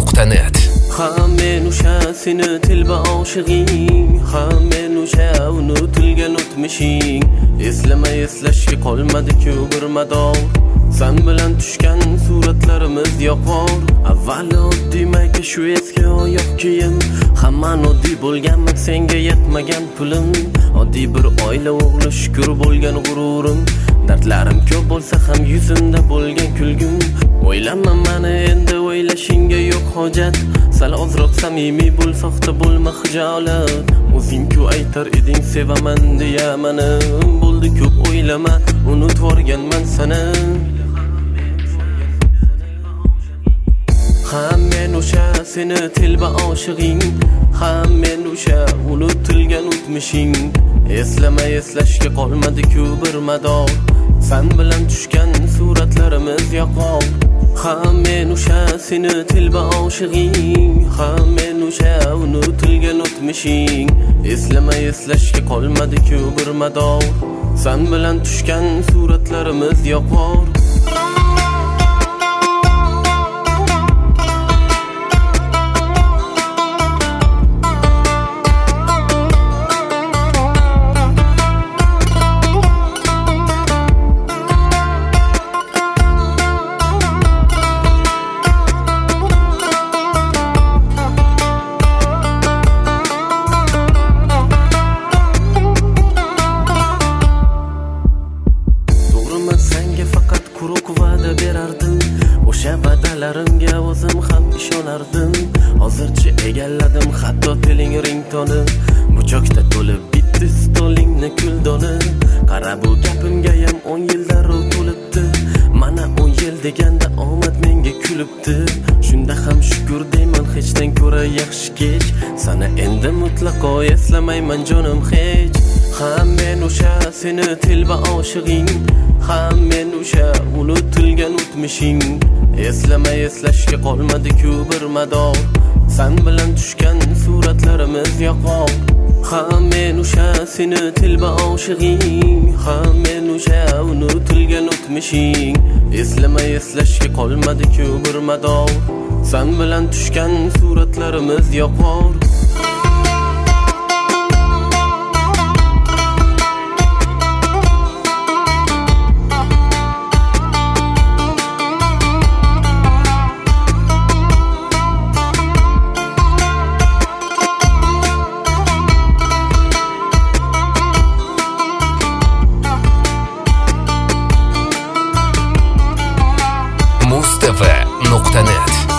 mustafa.net. Ha men o'sha seni tilba oshig'ing, ha men o'sha unutilgan o'tmishing. Eslashga qolmadi-ku bir mador. Sen bilan tushgan suratlarimiz yoqor. Avval oddiy mayka shu eski oyoq kiyim, hamman oddiy bo'lganmi senga yetmagan pulim. Oddiy bir oila o'g'li shukr bo'lgan g'ururim. Dardlarim ko'p bo'lsa ham yuzimda bo'lgan kulgum. O'ylama mani endi o'ylashingga yo'q hojat. Sal ozroq samimiy bo'l, soxta bo'lma xijolat. O'zing-ku aytar eding sevaman deya mani. Bo'ldi ko'p o'ylama, unutvorganman seni. Ha men o'sha seni tilba oshig'ing, ha men o'sha unutilgan o'tmishing. Eslashga qolmadi-ku bir mador. Sen bilan tushgan suratlarimiz yoqor. Ha men o'sha seni tilba oshig'ing, ha men o'sha unutilgan o'tmishing. Eslashga qolmadi-ku bir mador. Sen bilan tushgan suratlarimiz yoqor. Quruq va'da berardim, o'sha va'dalarimga o'zim ham ishonardim. Hozircha egalladim hatto tiling ringtoni. Buchoqda to'lib bitdi stolingni kuldoni. Qara bu gapimga ham 10 yildan to'libdi. Mana 10 yil deganda omad menga kulibdi. Shunda ham shukr deyman, hechdan ko'ra yaxshi kech. Sana endi mutlaqo eslamayman jonim hech. Ha men o'sha seni tilba oshig'ing, ha men o'sha unutilgan o'tmishing. Eslashga qolmadi-ku bir mador. Sen bilan tushgan suratlarimiz yoqor. Ha men o'sha seni tilba oshig'ing, ha men o'sha unutilgan o'tmishing. Eslashga qolmadi-ku bir mador. Sen bilan tushgan suratlarimiz yoqor. mustafa.net.